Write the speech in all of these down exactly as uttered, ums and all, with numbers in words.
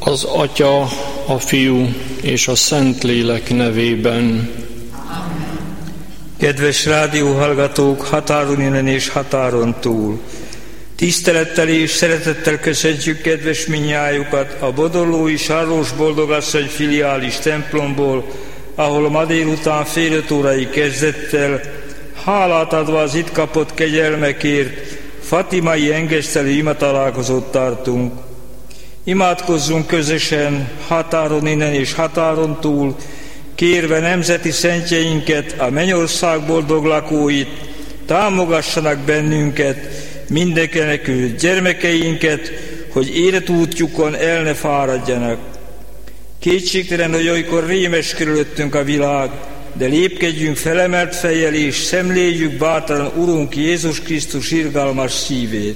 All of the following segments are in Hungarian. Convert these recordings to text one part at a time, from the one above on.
Az Atya, a Fiú és a Szentlélek nevében. Amen. Kedves rádióhallgatók, határon innen és határon túl! Tisztelettel és szeretettel köszöntjük kedves minnyájukat a Bodorlói Sarlós Boldogasszony filiális templomból, ahol ma délután fél öt órai kezdettel, hálát adva az itt kapott kegyelmekért, fatimai engesztelő imatalálkozót tartunk. Imádkozzunk közösen, határon innen és határon túl, kérve nemzeti szentjeinket, a mennyország boldog lakóit, támogassanak bennünket, mindenekelőtt gyermekeinket, hogy életútjukon el ne fáradjanak. Kétségtelen, hogy olykor rémes körülöttünk a világ, de lépkedjünk felemelt fejjel és szemléljük bátran Urunk Jézus Krisztus irgalmas szívét.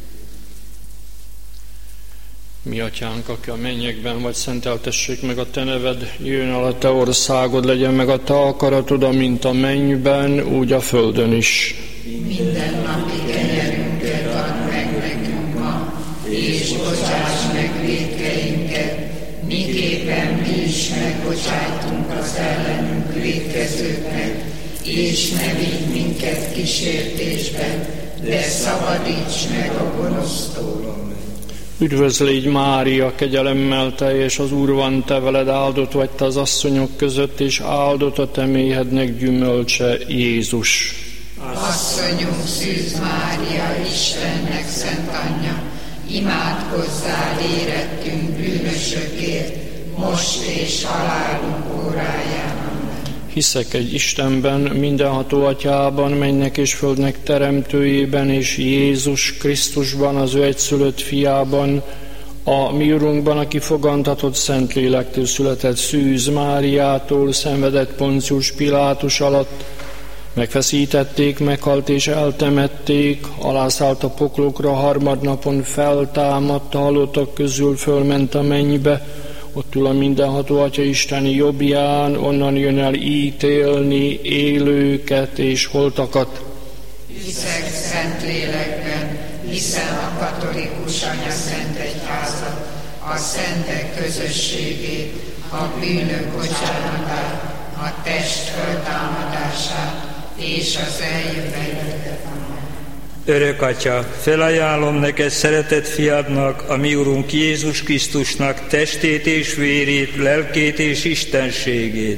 Mi atyánk, aki a mennyekben vagy, szenteltessék meg a te neved, jöjjön el a te országod, legyen meg a te akaratod, amint a mennyben, úgy a földön is. Minden napi kenyerünket add meg nekünk ma, és bocsáss meg vétkeinket, miképpen mi is megbocsájtunk az ellenünk vétkezőknek, és ne vigy minket kísértésbe, de szabadíts meg a gonosztól. Üdvözlégy Mária, kegyelemmel teljes, az Úr van te veled, áldott vagy te az asszonyok között, és áldott a te méhednek gyümölcse, Jézus. Asszonyunk Szűz Mária, Istennek szent anyja, imádkozzál érettünk bűnösökért, most és halálunk óráján. Hiszek egy Istenben, mindenható Atyában, mennek és földnek teremtőjében, és Jézus Krisztusban, az ő egyszülött fiában, a mi Urunkban, aki fogantatott Szentlélektől született, Szűz Máriától, szenvedett Poncius Pilátus alatt, megfeszítették, meghalt és eltemették, alászállt a poklokra, harmadnapon feltámadt, a halottak közül fölment a mennybe, ott ül a mindenható Atya Isteni jobbján, onnan jön el ítélni élőket és holtakat. Hiszek Szentlélekben, hiszem a katolikus anyaszentegyházat, a szentek közösségét, a bűnök bocsánatát, a test föltámadását és az eljövetelét. Örök Atya, felajánlom neked szeretett fiadnak, a mi Urunk Jézus Krisztusnak testét és vérét, lelkét és istenségét.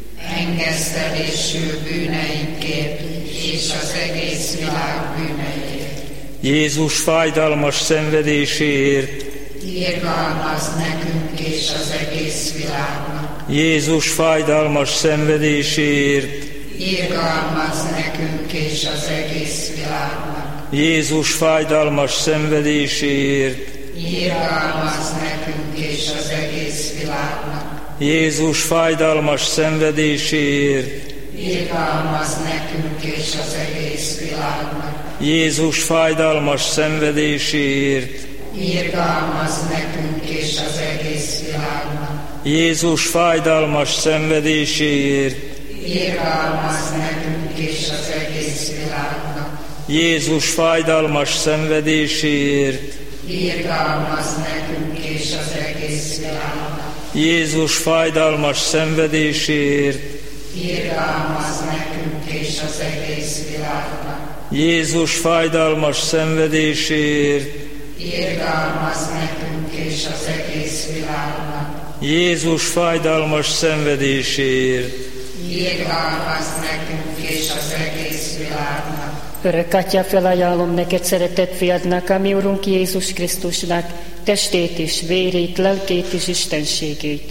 Engesztelésül bűneinkért és az egész világ bűneiért. Jézus fájdalmas szenvedéséért. Irgalmazz nekünk és az egész világnak. Jézus fájdalmas szenvedéséért. Irgalmazz nekünk és az egész világnak. Jézus fájdalmas szenvedéséért. Irgalmazz nekünk és az egész világnak. Jézus fájdalmas szenvedéséért. Irgalmazz nekünk és az egész világnak. Jézus fájdalmas szenvedéséért. Irgalmazz nekünk és az egész világnak. Jézus fájdalmas szenvedéséért. Irgalmazz nekünk és az egész világnak. Jézus fájdalmas szenvedéséért. Irgalmazz nekünk és az egész világnak. Jézus fájdalmas szenvedéséért. Irgalmazz nekünk és az egész világnak. Jézus fájdalmas szenvedéséért. Irgalmazz nekünk és az egész világnak. Jézus fájdalmas szenvedéséért. Irgalmazz nekünk és az egész világnak. Örök Atya, felajánlom neked szeretett fiadnak, a mi Urunk Jézus Krisztusnak, testét és vérét, lelkét és istenségét.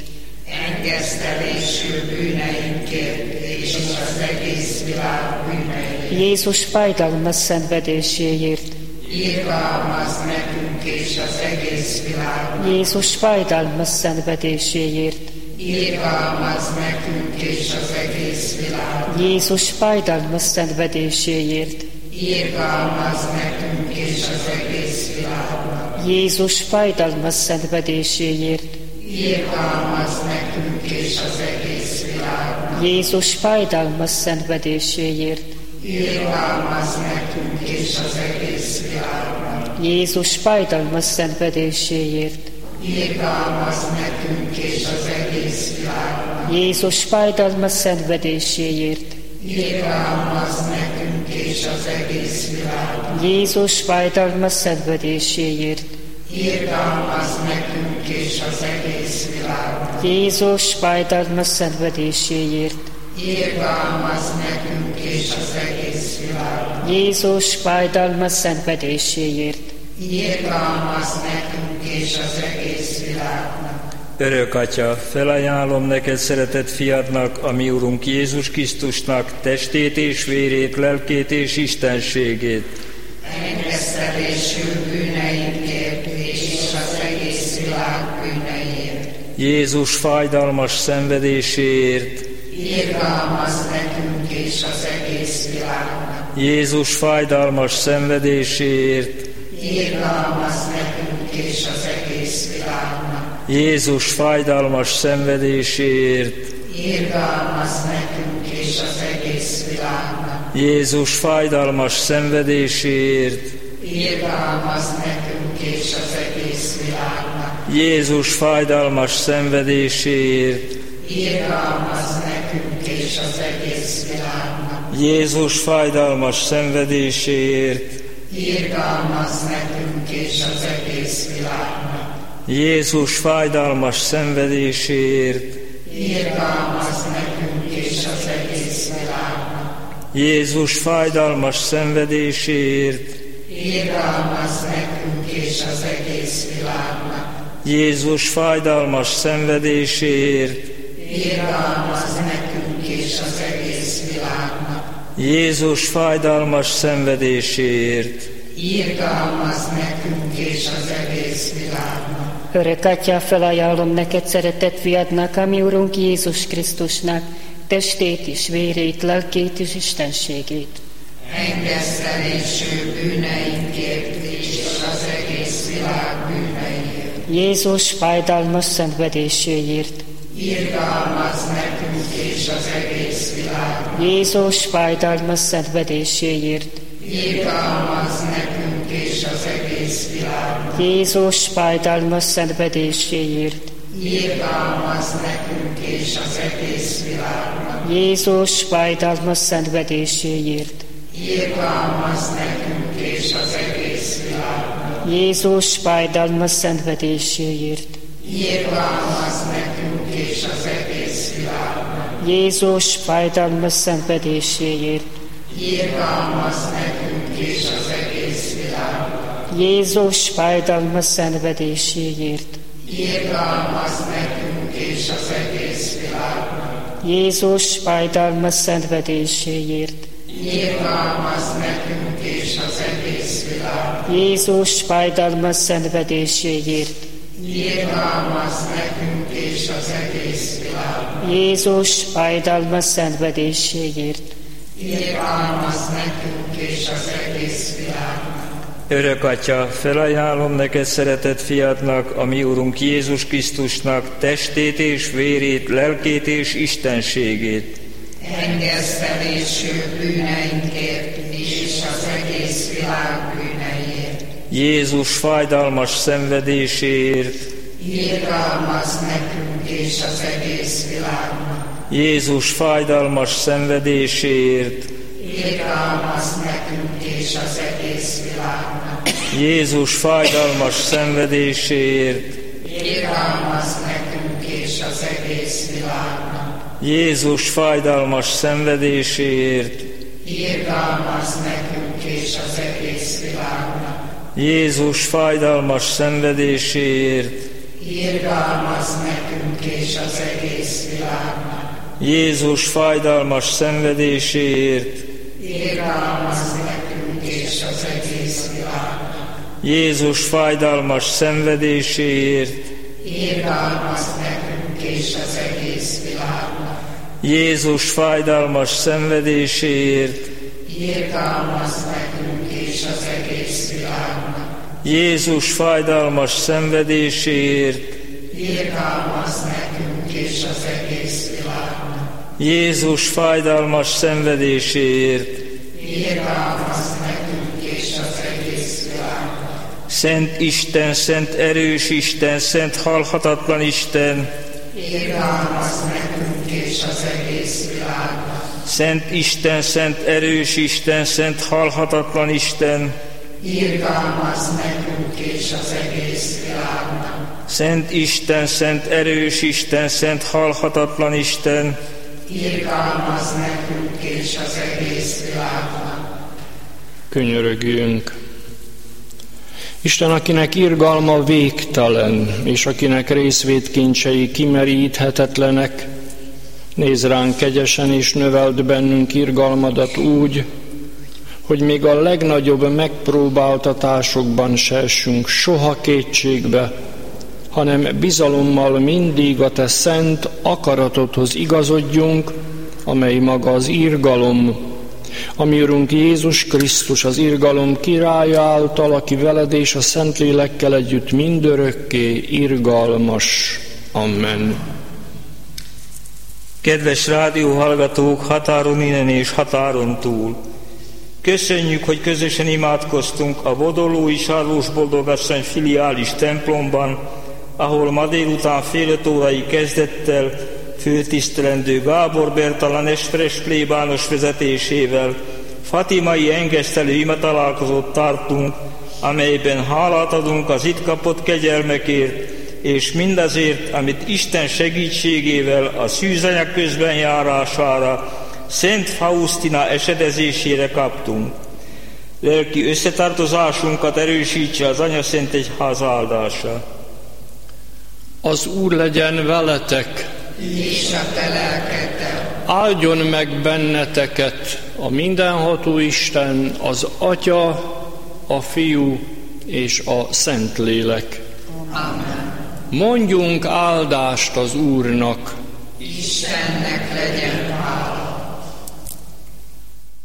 Engesztelésül bűneinkért és az egész világ bűneiért. Jézus fájdalmas szenvedéséért. Irgalmazz nekünk és az egész világnak. Jézus fájdalmas szenvedéséért. Irgalmazz nekünk és az egész világnak. Jézus fájdalmas szenvedéséért. Irgalmazz nekünk és az egész világnak. Jézus fájdalmas szenvedéséért. Irgalmazz nekünk és az egész világnak. Jézus fájdalmas szenvedéséért. Irgalmazz nekünk és az egész világnak. Jézus fájdalmas szenvedéséért. irgalmazz nekünk és az egész világnak. Jézus fájdalmas szenvedéséért, irgalmazz nekünk és az egész világnak. Jézus fájdalmas szenvedéséért, irgalmazz nekünk és az egész világnak. Jézus fájdalmas szenvedéséért, irgalmazz nekünk és az egész világnak. Jézus fájdalmas szenvedéséért, irgalmazz nekünk és az egész világnak. Örök Atya, felajánlom neked szeretett fiadnak, a mi Urunk Jézus Krisztusnak testét és vérét, lelkét és istenségét. Engesztelésül bűneinkért és az egész világ bűneiért. Jézus fájdalmas szenvedéséért. irgalmazz nekünk és az egész világnak. Jézus fájdalmas szenvedéséért. irgalmazz nekünk és az egész világnak. Jézus fájdalmas szenvedéséért. irgalmazz nekünk és az egész világnak. Jézus fájdalmas szenvedéséért. irgalmazz nekünk és az egész világnak. Jézus fájdalmas szenvedéséért. irgalmazz nekünk és az egész világnak. Jézus fájdalmas szenvedéséért. irgalmazz nekünk és az egész világnak. Jézus fájdalmas szenvedéséért. irgalmazz nekünk és az egész világnak. Jézus fájdalmas szenvedéséért. irgalmazz nekünk és az egész világnak. Jézus fájdalmas szenvedéséért. irgalmazz nekünk és az egész világnak. Jézus fájdalmas szenvedéséért. irgalmazz nekünk és az egész világnak. Örök Atyá, felajánlom neked szeretett fiadnak, a mi Urunk Jézus Krisztusnak, testét is, vérét, lelkét és istenségét. Engesztelésül bűneinkért és az egész világ bűneiért. Jézus fájdalmas szenvedéséért, irgalmazz nekünk és az egész világnak. Jézus fájdalmas szenvedéséért, irgalmazz nekünk és az egész világnak. Jézus fájdalmas szenvedéséért, irgalmazz nekünk és az egész világnak. Jézus fájdalmas szenvedéséért, irgalmazz nekünk és az egész világnak. Jézus fájdalmas szenvedéséért, irgalmazz nekünk és az egész világnak. Jézus fájdalmas szenvedéséért, irgalmazz nekünk és az egész világnak. Jézus fájdalmas szenvedéséért, irgalmazz nekünk és az egész világnak. Jézus fájdalmas szenvedéséért, irgalmazz nekünk és az egész világnak. Jézus fájdalmas szenvedéséért, irgalmazz nekünk és az egész világnak. Jézus fájdalmas szenvedéséért, irgalmazz nekünk és az egész világnak. Örök Atya, felajánlom neked szeretett fiadnak, a mi Urunk Jézus Krisztusnak testét és vérét, lelkét és istenségét. Engesztelésül bűneinkért és az egész világ bűneiért. Jézus fájdalmas szenvedéséért. irgalmazz nekünk és az egész világnak. Jézus fájdalmas szenvedéséért. irgalmazz nekünk és az egész világnak. Jézus fájdalmas szenvedéséért. irgalmazz nekünk és az egész világnak. Jézus fájdalmas szenvedéséért. irgalmazz nekünk és az egész világnak. Jézus fájdalmas szenvedéséért. irgalmazz nekünk és az egész világnak. Jézus fájdalmas szenvedéséért. irgalmazz nekünk és az egész világnak. Jézus fájdalmas szenvedéséért. irgalmazz nekünk és az egész világnak. Jézus fájdalmas szenvedéséért. irgalmazz nekünk és az egész világnak. Jézus fájdalmas szenvedéséért. irgalmazz nekünk és az egész világnak. Jézus fájdalmas szenvedéséért. irgalmazz nekünk és az egész világnak. Szent Isten, szent erős Isten, szent halhatatlan Isten, irgalmazz nekünk és az egész világnak. Szent Isten, szent erős Isten, szent halhatatlan Isten, irgalmazz nekünk és az egész világnak. Szent Isten, szent erős Isten, szent halhatatlan Isten, irgalmazz nekünk és az egész világnak. Könyörögjünk. Isten, akinek irgalma végtelen, és akinek részvétkincsei kimeríthetetlenek, nézz ránk kegyesen, és növeld bennünk irgalmadat úgy, hogy még a legnagyobb megpróbáltatásokban se essünk soha kétségbe, hanem bizalommal mindig a te szent akaratodhoz igazodjunk, amely maga az irgalom, ami Urunk Jézus Krisztus, az irgalom királya által, aki veled és a Szentlélekkel együtt mindörökké irgalmas. Amen. Kedves rádióhallgatók határon innen és határon túl! Köszönjük, hogy közösen imádkoztunk a Bodolói Sarlós Boldogasszony filiális templomban, ahol ma délután fél öt órai kezdettel főtisztelendő Gábor Bertalan Nestres plébános vezetésével fatimai engesztelő imatalálkozót tartunk, amelyben hálát adunk az itt kapott kegyelmekért, és mindazért, amit Isten segítségével a szűzanyag közben járására, Szent Faustina esedezésére kaptunk. Lelki összetartozásunkat erősítse az Anyaszent Egyház áldása. Az Úr legyen veletek, És a te lelkeddel. áldjon meg benneteket a mindenható Isten, az Atya, a Fiú és a Szentlélek. Amen. Mondjunk áldást az Úrnak. Istennek legyen hála.